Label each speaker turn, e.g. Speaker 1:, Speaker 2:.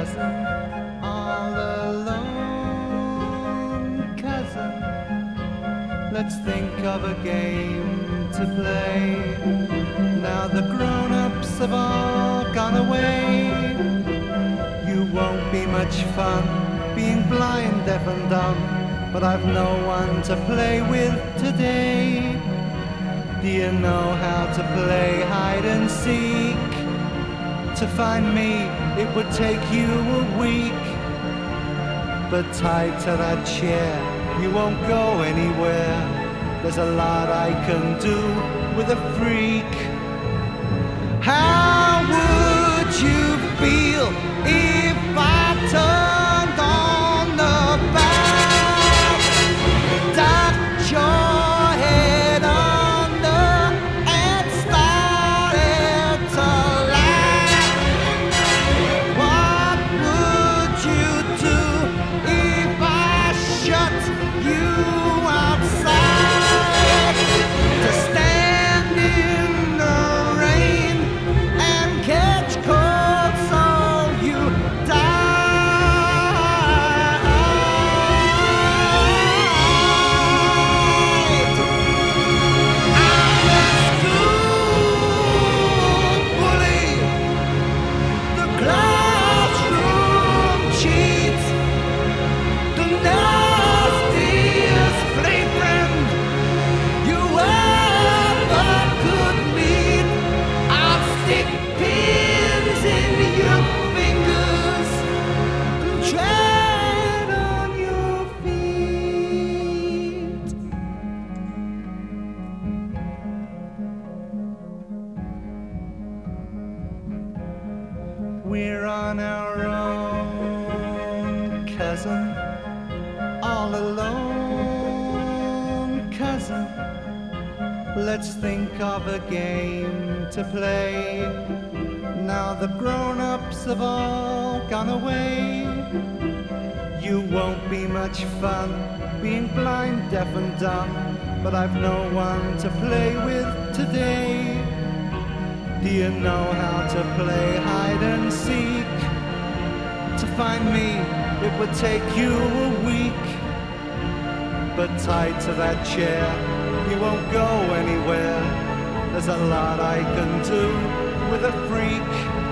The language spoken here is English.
Speaker 1: cousin, all alone, cousin. Let's think of a game to play. Now the grown-ups have all gone away. You won't be much fun being blind, deaf and dumb, but I've no one to play with today. Do you know how to play hide and seek? To find me, it would take you a week. But tied to that chair, you won't go anywhere. There's a lot I can do with a freak. How would you feel if I turned on the back, ducked your head under and started to laugh? What would you do if I shut you outside to stand in the rain and catch cold so you died? I'm a school bully, the classroom cheats, the nastiest playfriend you ever could meet. I'll stick pins in your fingers and tread on your feet. We're on our own, cousin, all alone, cousin. Let's think of a game to play. Now the grown-ups have all gone away. You won't be much fun being blind, deaf and dumb, but I've no one to play with today. Do you know how to play hide and seek? To find me, it would take you a week. But tied to that chair, you won't go anywhere. There's a lot I can do with a freak.